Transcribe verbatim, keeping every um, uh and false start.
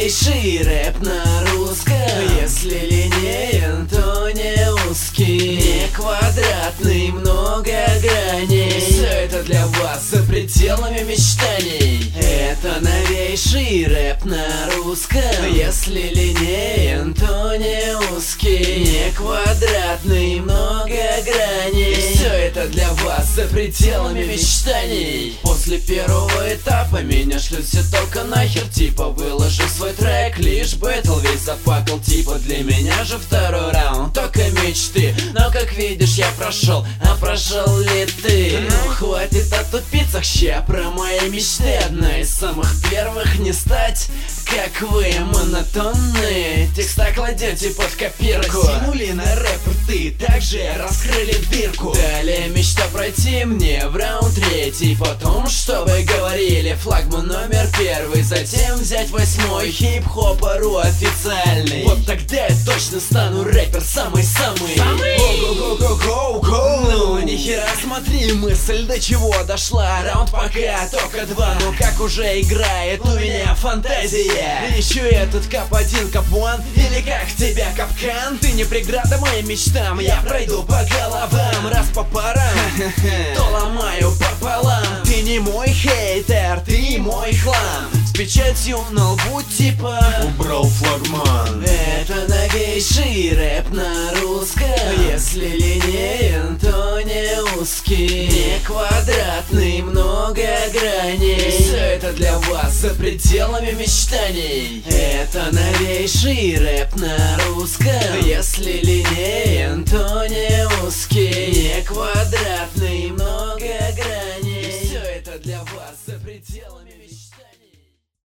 новейший рэп на русском. Если линеен, то не узкий, не квадратный, много граней. Все это для вас за пределами мечтаний. Это новейший рэп на русском. Если линеен, то не узкий, не квадратный, много граней. Все это для вас за пределами мечтаний. После первого этапа меня шлют все только нахер. Типа выложи свой трек, лишь бэтл весь зафакал. Типа для меня же второй раунд только мечты. Но как видишь я прошел, а прошел ли ты? Ну хватит о тупицах, ща про мои мечты. Одна из самых первых не стать как вы, монотонные текста кладете под копирку. Симули на рэпер ты, также раскрыли дырку. Далее мечта пройти мне в раунд третий. Потом, чтобы говорили, флагман номер первый. Затем взять восьмой, хип-хопару официальный. Вот тогда я точно стану рэпер самый-самый. Го-го-го-го-го-го. Ну нихера, смотри, мысль до чего дошла. Раунд пока только два, но как уже играет у меня фантазия. Ищу этот кап один, кап один, или как тебя капкан. Ты не преграда моим мечтам, я пройду по головам. Раз по парам, то ломаю пополам. Ты не мой хейтер, ты мой хлам. С печатью на лбу типа убрал флагман. Это новейший рэп на русском. Если линеен, то не узкий, не квадратный, много граней. Все это для вас за пределами мечтаний. Это новейший рэп на русском. Если линеен, то не узкий, не квадратный, много граней. Все это для вас за пределами